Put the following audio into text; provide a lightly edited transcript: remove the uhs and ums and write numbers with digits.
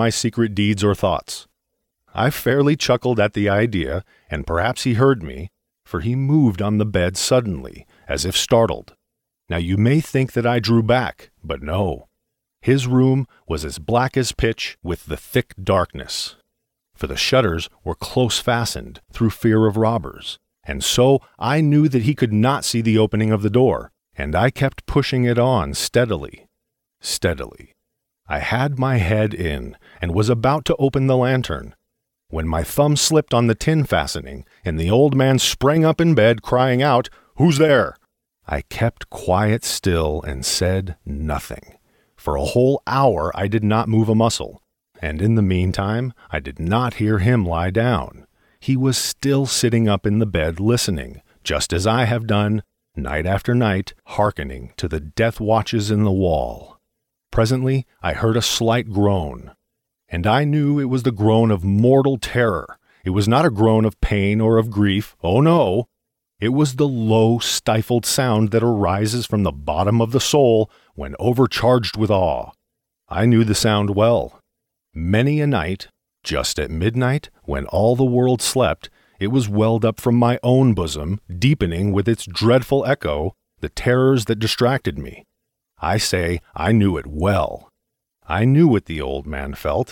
my secret deeds or thoughts. I fairly chuckled at the idea, and perhaps he heard me, for he moved on the bed suddenly, as if startled. Now you may think that I drew back, but no. His room was as black as pitch with the thick darkness, for the shutters were close fastened through fear of robbers, and so I knew that he could not see the opening of the door, and I kept pushing it on steadily. I had my head in, and was about to open the lantern, when my thumb slipped on the tin fastening, and the old man sprang up in bed, crying out, "Who's there?" I kept quite still and said nothing. For a whole hour I did not move a muscle, and in the meantime I did not hear him lie down. He was still sitting up in the bed listening, just as I have done, night after night, hearkening to the death watches in the wall. Presently I heard a slight groan, and I knew it was the groan of mortal terror. It was not a groan of pain or of grief. Oh no! It was the low, stifled sound that arises from the bottom of the soul when overcharged with awe. I knew the sound well. Many a night, just at midnight, when all the world slept, it was welled up from my own bosom, deepening with its dreadful echo the terrors that distracted me. I say I knew it well. I knew what the old man felt,